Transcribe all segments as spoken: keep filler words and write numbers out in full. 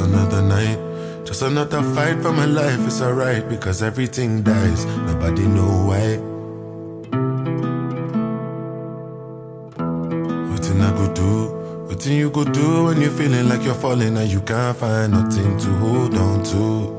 another night, just another fight for my life. It's alright because everything dies. Nobody know why. Nothing I go do. What you go do when you're feeling like you're falling and you can't find nothing to hold on to?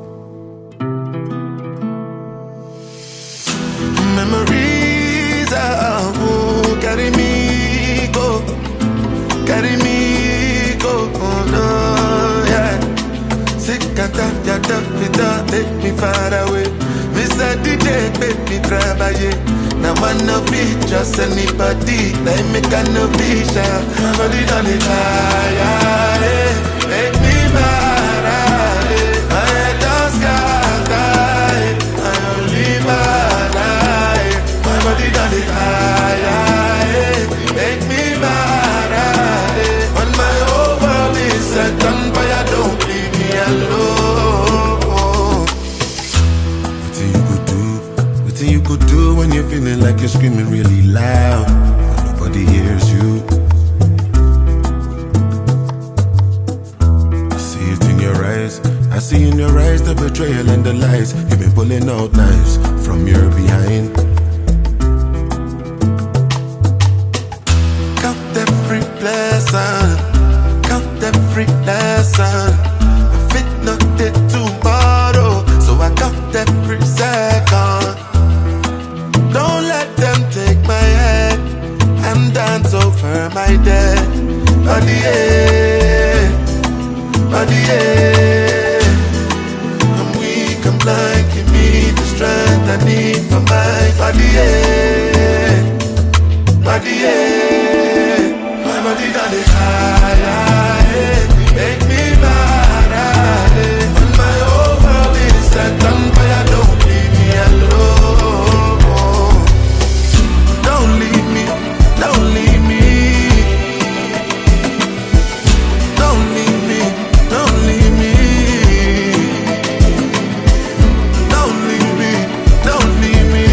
Memories are who carry me go, carry me go, oh no, yeah. Sick at that, yeah, that, take me far away. Mister D J, make me travailler. Now I no be just anybody, they make a no be shy. Body done it high, eh? Make me mad, eh? My head does sky, I only mad, eh? My body done it high, eh? Make me mad, eh? When my whole world is set on fire, don't leave me alone. What you could do when you're feeling like you're screaming really loud, but nobody hears you. I see it in your eyes, I see in your eyes the betrayal and the lies. You've been pulling out knives from your behind. Count every blessing, count every lesson. I fit not dead tomorrow, so I count every second. Don't let them take my head and dance over my dead body, yeah, body, yeah. I'm weak, I'm blind, give me the strength I need for my body, yeah, body, yeah. My body done it high, yeah. Make me mad, yeah. When my whole world is set on fire, don't leave me alone. Don't leave me, don't leave me. Don't leave me, don't leave me. Don't leave me, don't leave me.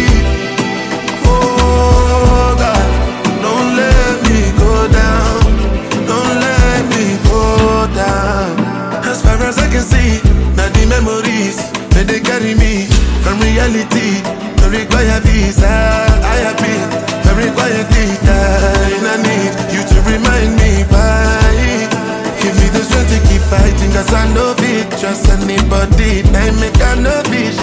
Oh God, don't let me go down. Don't let me go down. As far as I can see, now the memories that they carry me from reality. Don't require visa, I have been very quietly dying. I need you to remind me why. Give me the strength to keep fighting, cause I know it. Trust anybody, they make I know it.